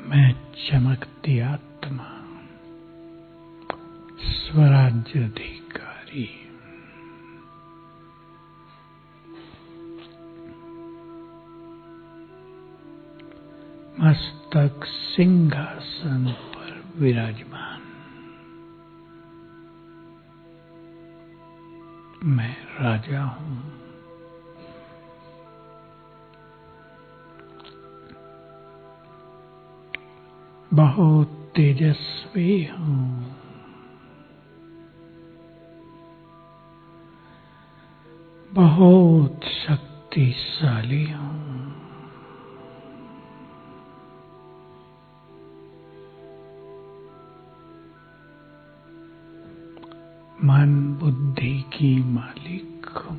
मैं चमकती आत्मा, स्वराज्य अधिकारी। मस्तक सिंहासन पर विराजमान, मैं राजा हूं। बहुत तेजस्वी हूं, बहुत शक्तिशाली हूं। मन बुद्धि की मालिक हूं।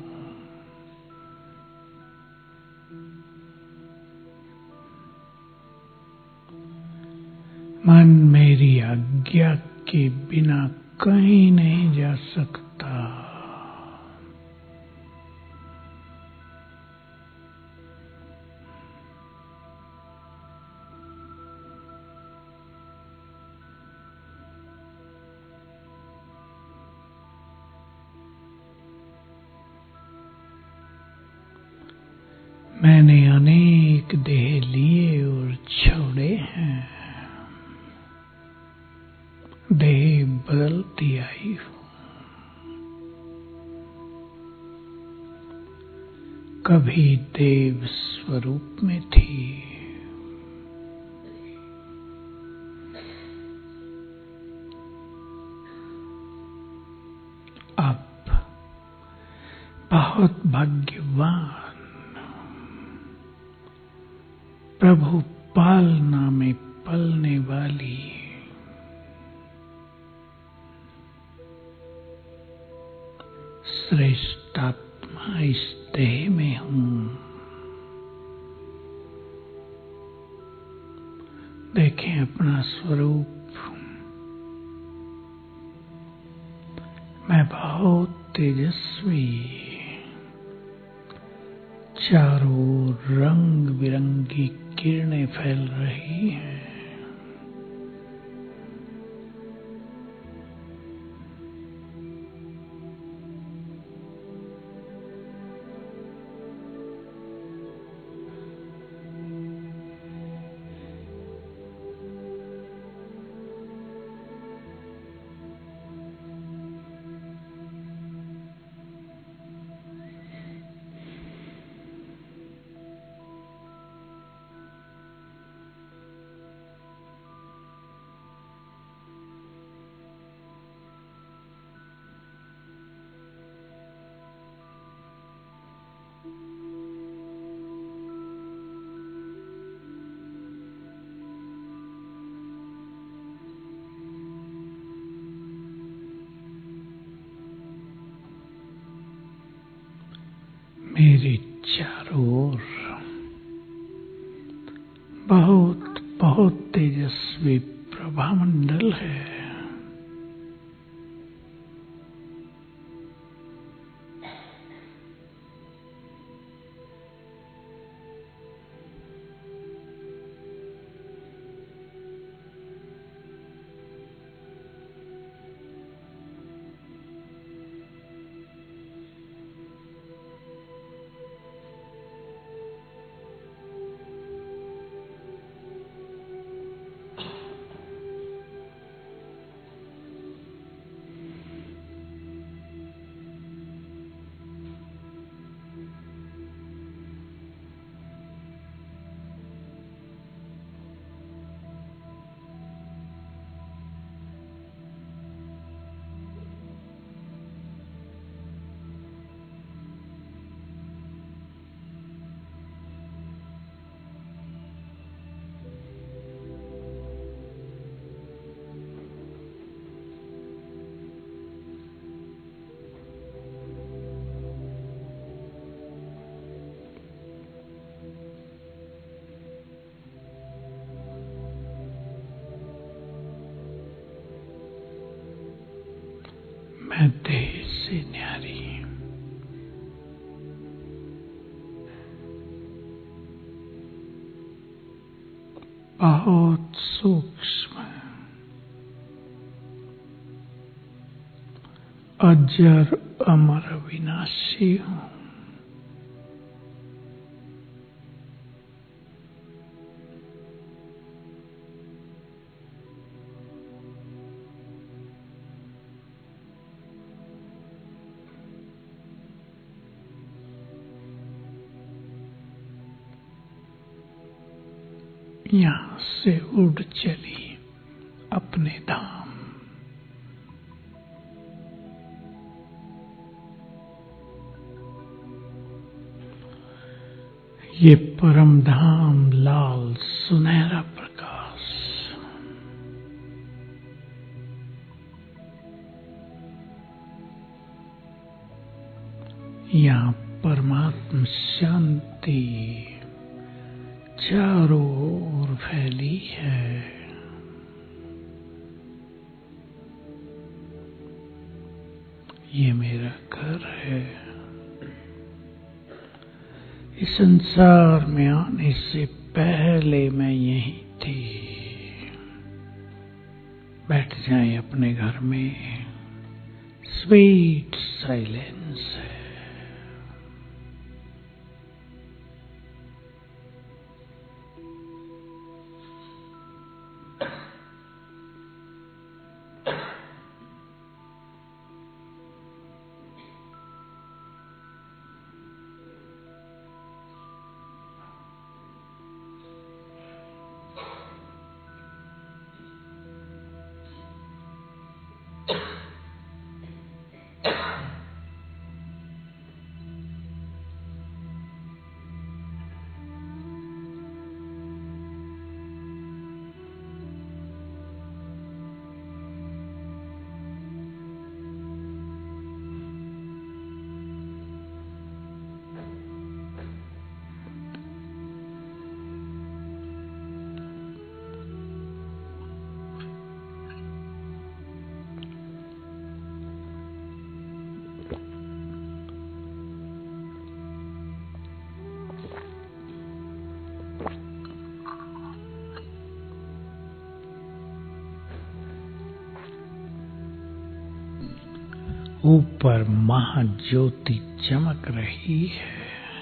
मन मेरी आज्ञा के बिना कहीं नहीं जा सकता। मैंने अनेक देह लिए और छोड़े हैं, देह बदलती आई हूं। कभी देव स्वरूप में थी, अब बहुत भाग्यवान प्रभु पालना में पलने वाली श्रेष्ठ आत्मा इस देह में हूं। देखें अपना स्वरूप, मैं बहुत तेजस्वी, चारों ओर रंग बिरंगी किरणें फैल रही हैं। मेरे चारों ओर बहुत बहुत तेजस्वी प्रभामंडल है। मैं देह से न्यारी, बहुत सूक्ष्म, अजर अमर विनाशी हूँ। यहाँ से उड़ चली अपने धाम। ये परम धाम लाल सुनहरा प्रकाश, यहाँ परमात्म शांति चारों ओर फैली है। ये मेरा घर है। इस संसार में आने से पहले मैं यही थी। बैठ जाएं अपने घर में, स्वीट साइलेंस है। ऊपर महाज्योति चमक रही है।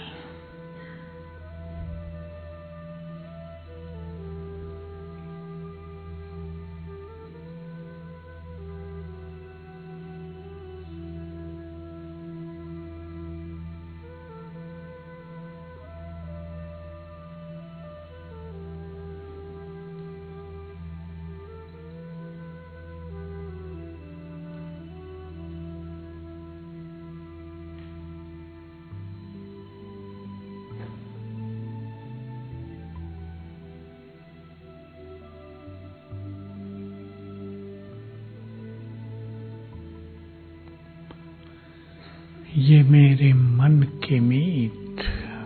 ये मेरे मन के मीत,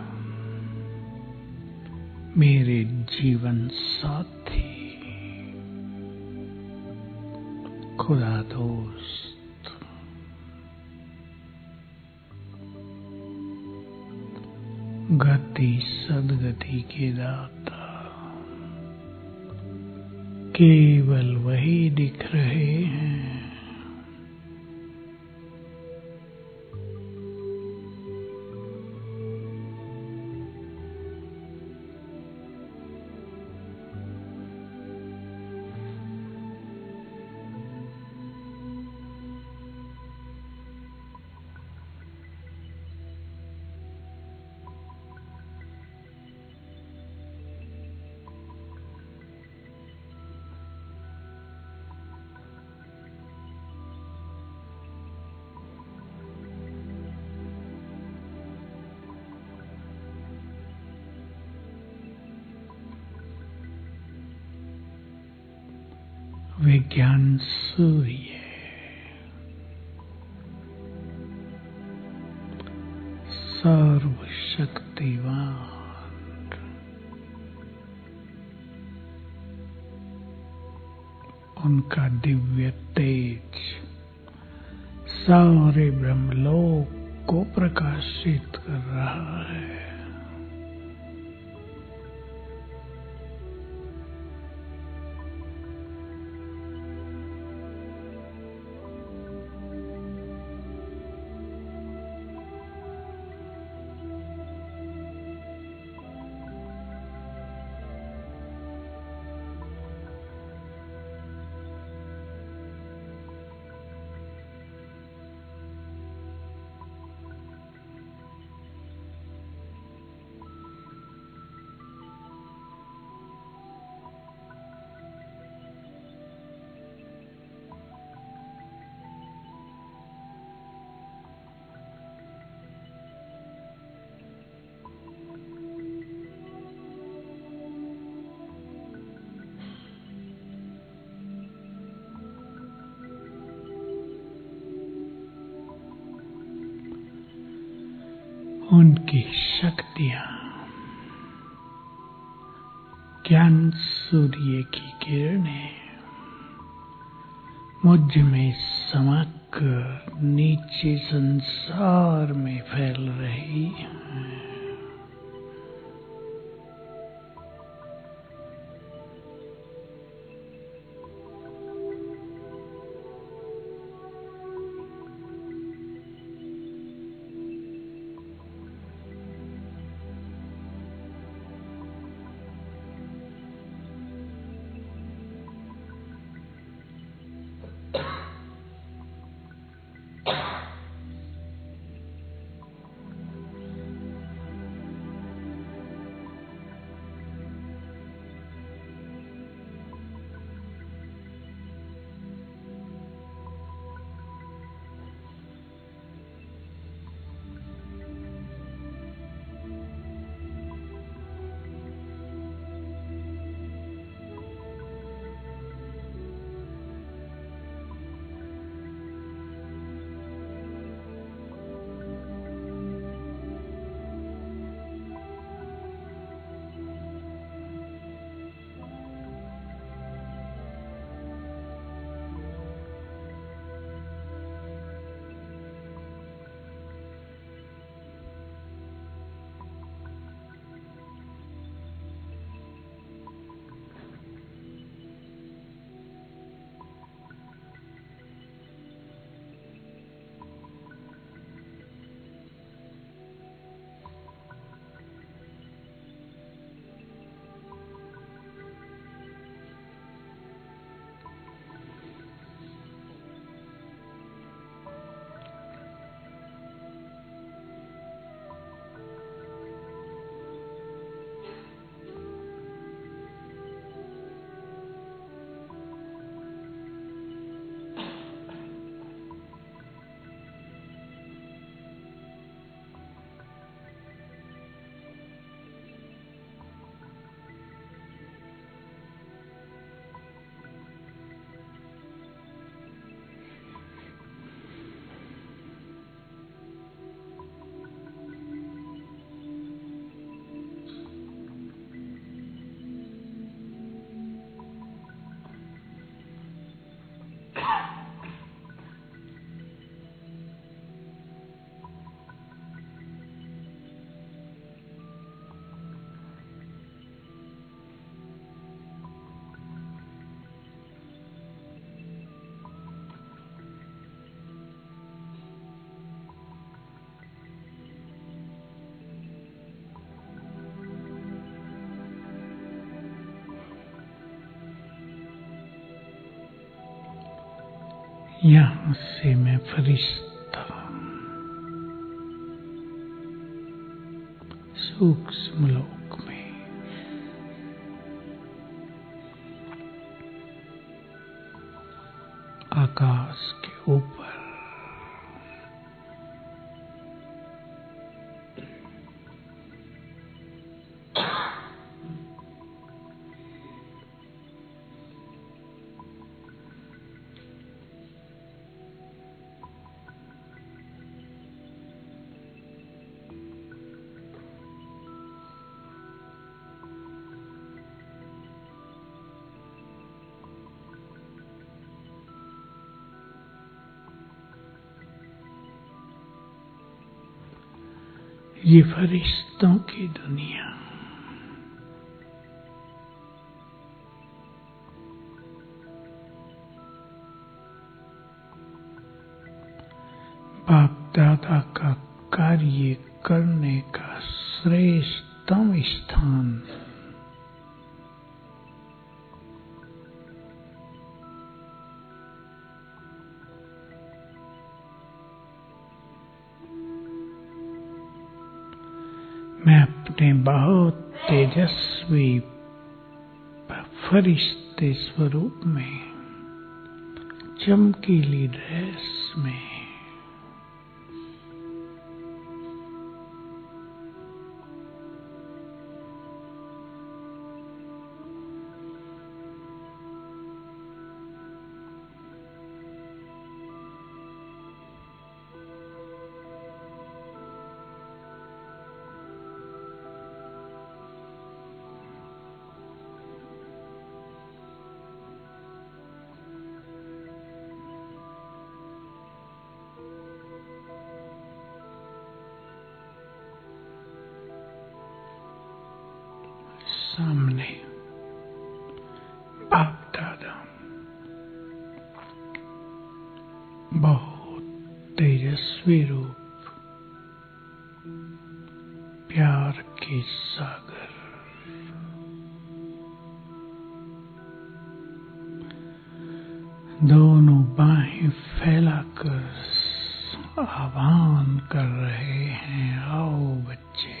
मेरे जीवन साथी, खुदा दोस्त, गति सदगति के दाता, केवल वही दिख रहे हैं। विज्ञान सूर्य, सर्वशक्तिवान, उनका दिव्य तेज सारे ब्रह्मलोक को प्रकाशित कर रहा है। उनकी शक्तियां ज्ञान सूर्य की किरणें मुझ में समाकर नीचे संसार में फैल रही हैं। यहाँ से मैं फरिश्ता सूक्ष्म लोक में आकाश के ऊपर ये फरिश्तों की दुनिया बाप दादा का कार्य करने का श्रेष्ठतम स्थान मैं अपने बहुत तेजस्वी फरिश्ते स्वरूप में चमकीली ड्रेस में आप दादा बहुत तेजस्वी रूप, प्यार के सागर, दोनों बाहें फैलाकर आह्वान कर रहे हैं, आओ बच्चे।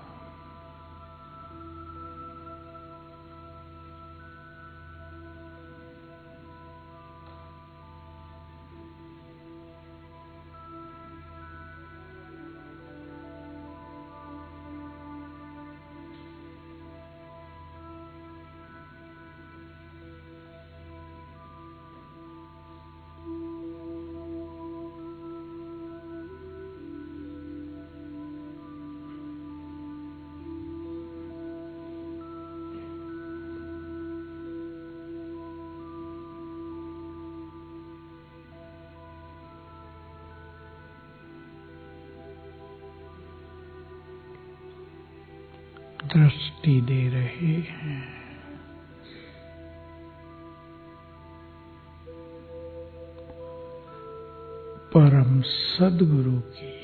दृष्टि दे रहे हैं, परम सद्गुरु की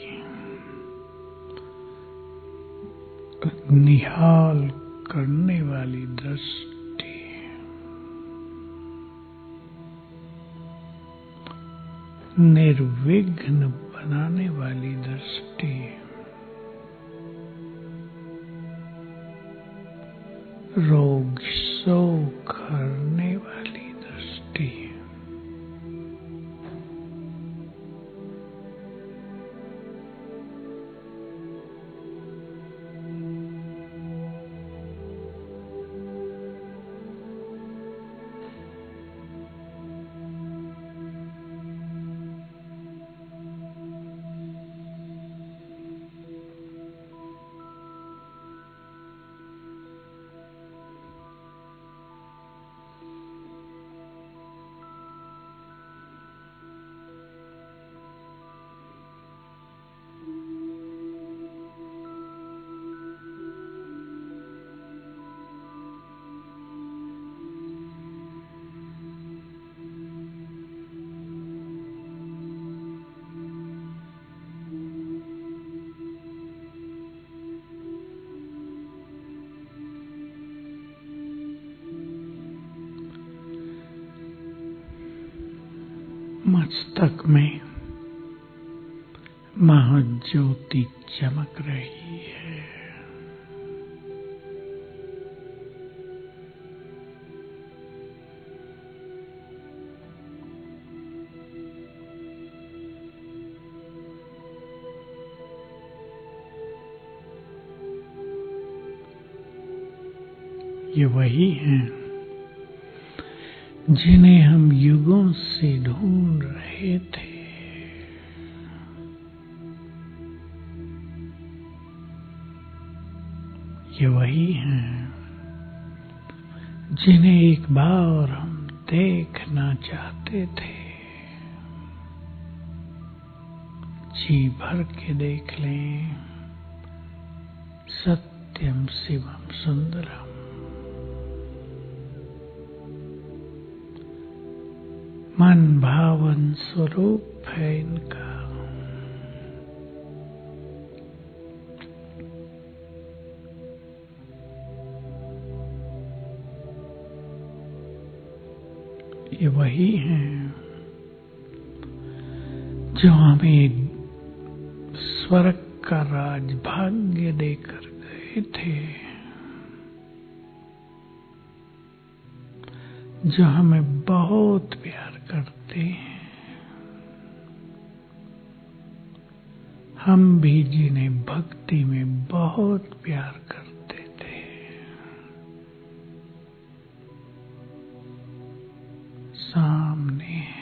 निहाल करने वाली दृष्टि, निर्विघ्न बनाने वाली दृष्टि, रोग शोक हरने वाली दृष्टि, मस्तक में महाज्योति चमक रही है। ये वही हैं जिन्हें हम युगों से ढूंढ रहे थे। ये वही हैं जिन्हें एक बार हम देखना चाहते थे। जी भर के देख लें, सत्यम शिवम सुंदरम। मन भावन स्वरूप है इनका। ये वही हैं जो हमें स्वर्ग का राज भाग्य देकर गए थे, जो हमें बहुत प्यार करते हैं। हम भी जिन्हें भक्ति में बहुत प्यार करते थे, सामने है।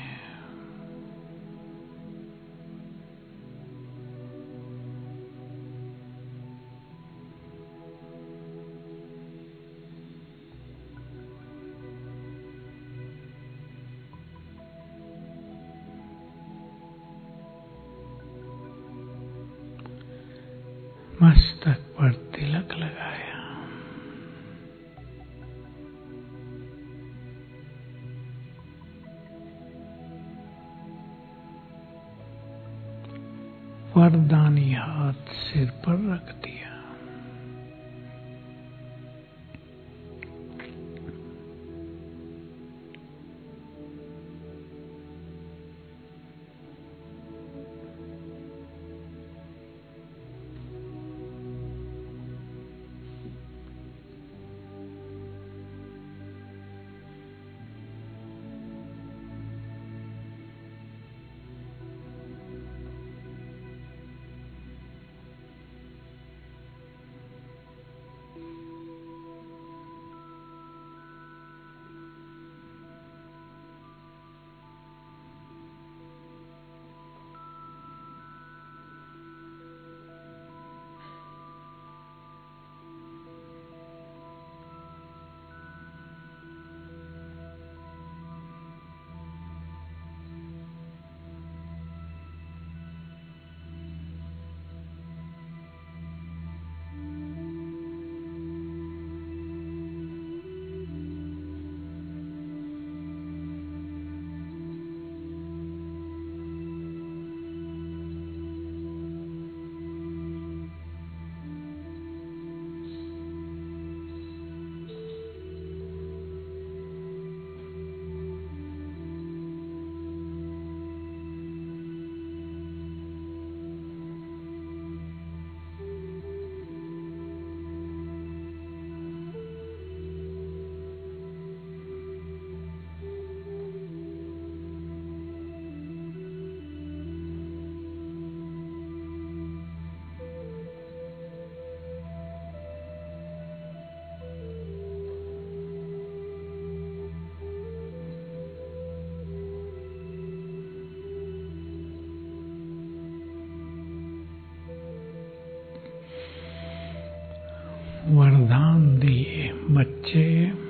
मस्तक पर तिलक लगाया, वरदानी हाथ सिर पर रख दिया। वरदान दिए बच्चे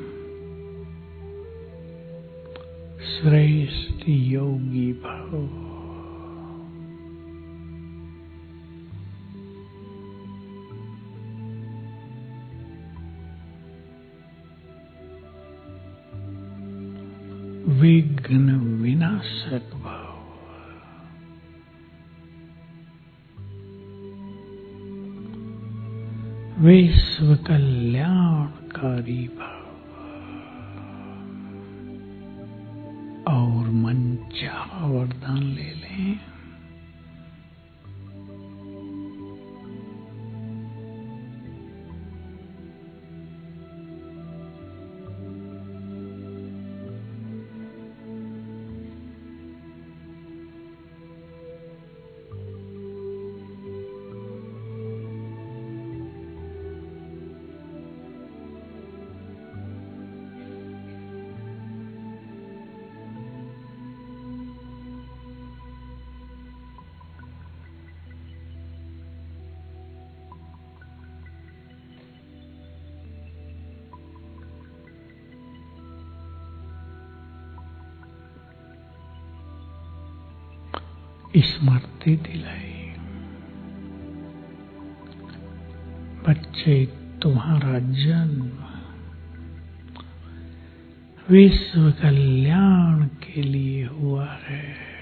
श्रेष्ठ योगी भव। विघ्न विनाशक भव। विश्व कल्याणकारी भव। और मन चाहा वरदान ले लें। स्मृति दिलाई। बच्चे तुम्हारा जन्म विश्व कल्याण के लिए हुआ है।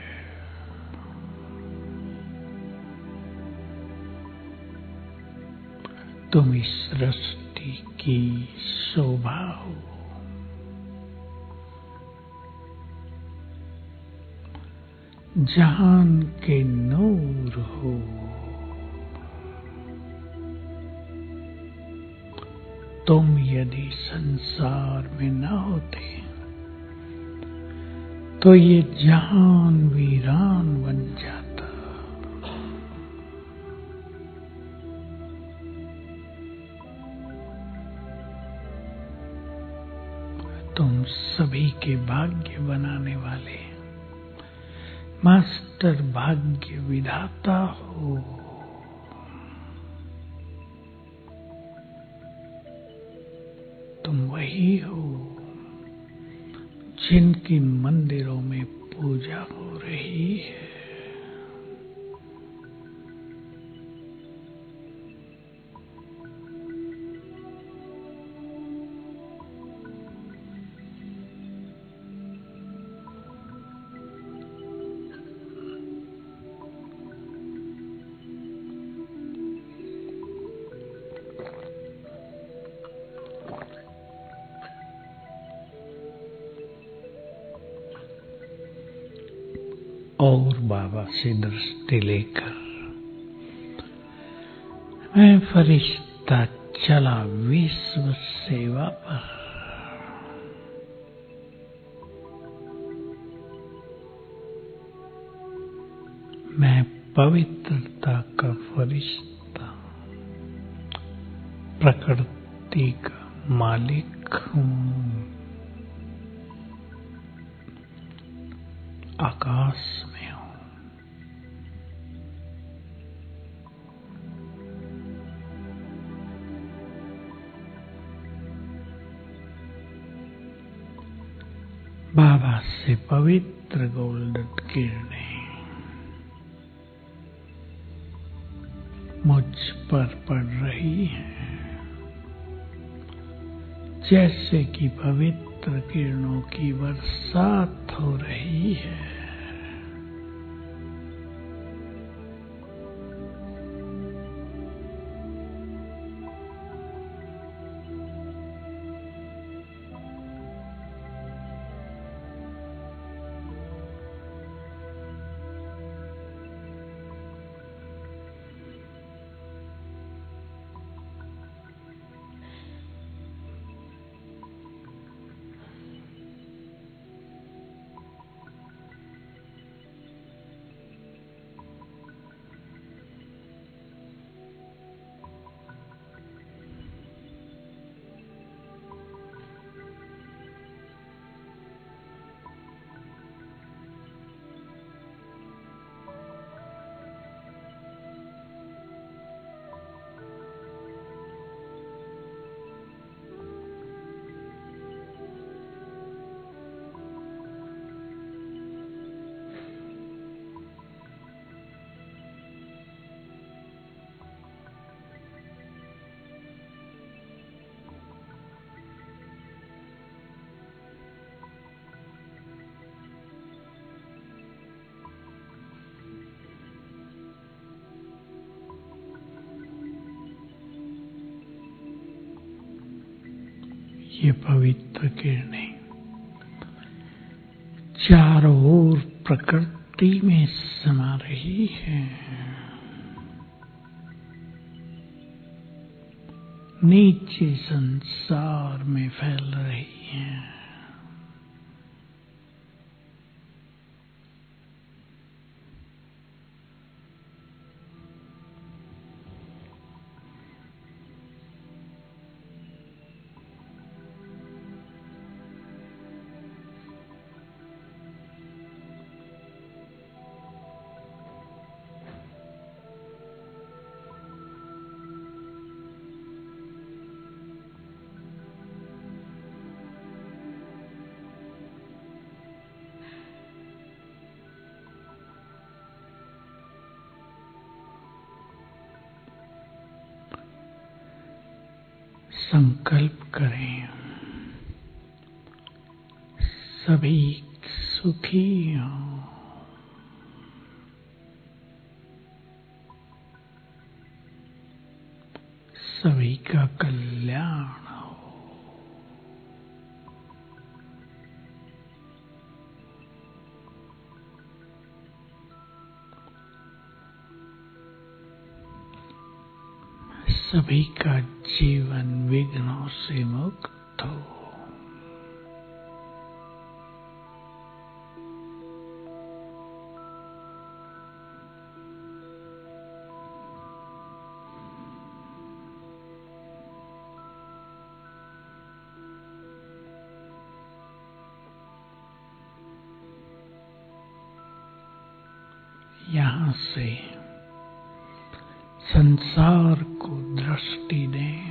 तुम इस सृष्टि की शोभा हो। जहान के नूर हो। तुम यदि संसार में न होते तो ये जहान वीरान बन जाता। तुम सभी के भाग्य बनाने वाले मास्टर भाग्य विधाता हो। तुम वही हो जिनकी मंदिरों में पूजा हो रही है। और बाबा से दृष्टि लेकर मैं फरिश्ता चला विश्व सेवा पर। मैं पवित्रता का फरिश्ता, प्रकृति का मालिक हूँ, आकाश में हूँ। बाबा से पवित्र गोल्डन किरणें मुझ पर पड़ रही हैं, जैसे कि पवित्र किरणों की बरसात हो रही है। ये पवित्र किरणें चारों ओर प्रकृति में समा रही है, नीचे संसार में फैल रही है। संकल्प करें, सभी सुखी हों, सभी का कल्याण हो। सभी का जीवन विघ्नों से मुक्त हो। यहाँ से संसार को दृष्टि दें,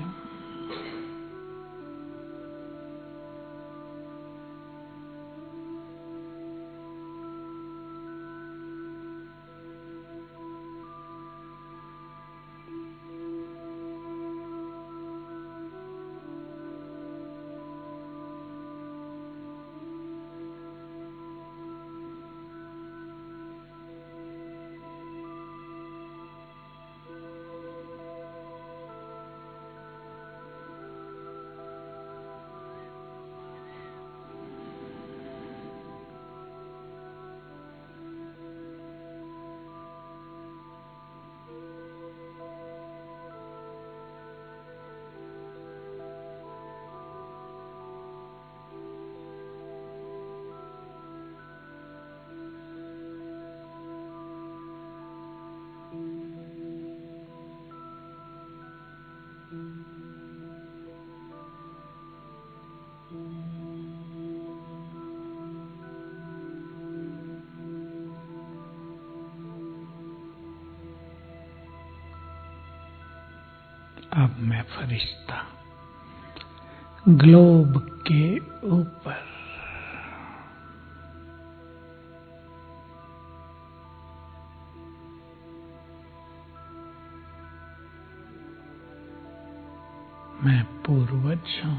अब मैं फरिश्ता ग्लोब के ऊपर मैं पूर्वज हूँ।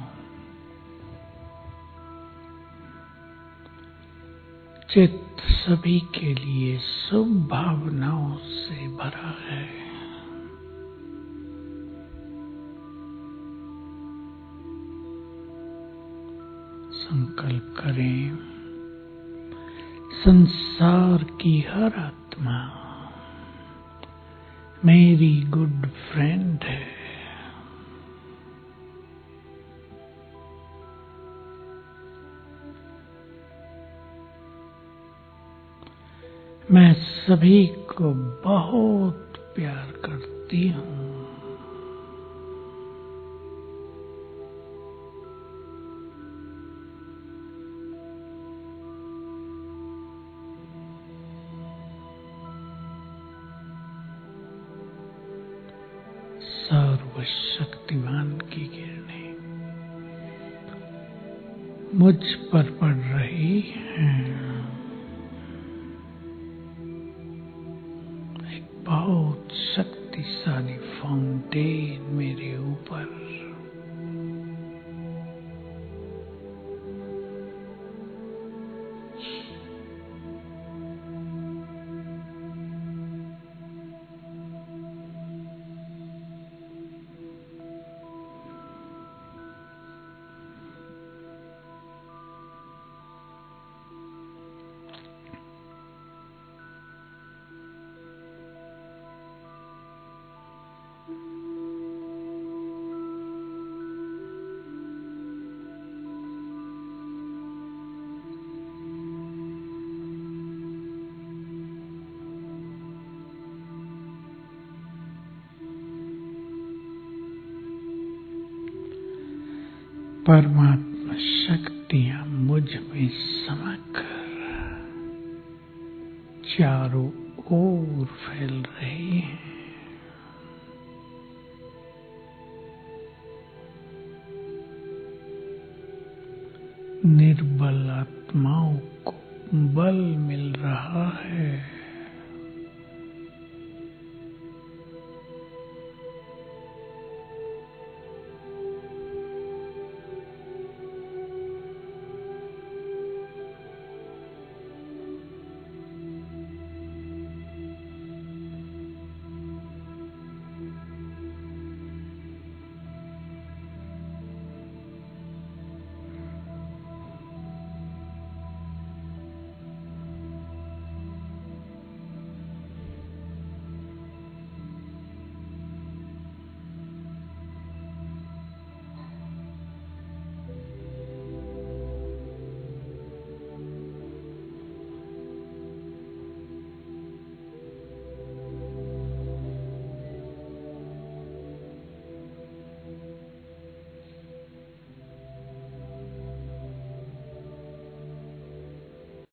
चित्त सभी के लिए शुभ भावनाओं से भरा है। संकल्प करें, संसार की हर आत्मा मेरी गुड फ्रेंड है। मैं सभी को बहुत प्यार करती हूँ। सर्वशक्तिमान की किरणें मुझ पर पड़ रही हैं। एक बहुत शक्तिशाली फाउंटेन मेरे ऊपर। परमात्मा शक्तियां मुझ में समाकर चारों ओर फैल रही हैं। निर्बल आत्माओं को बल मिल रहा है।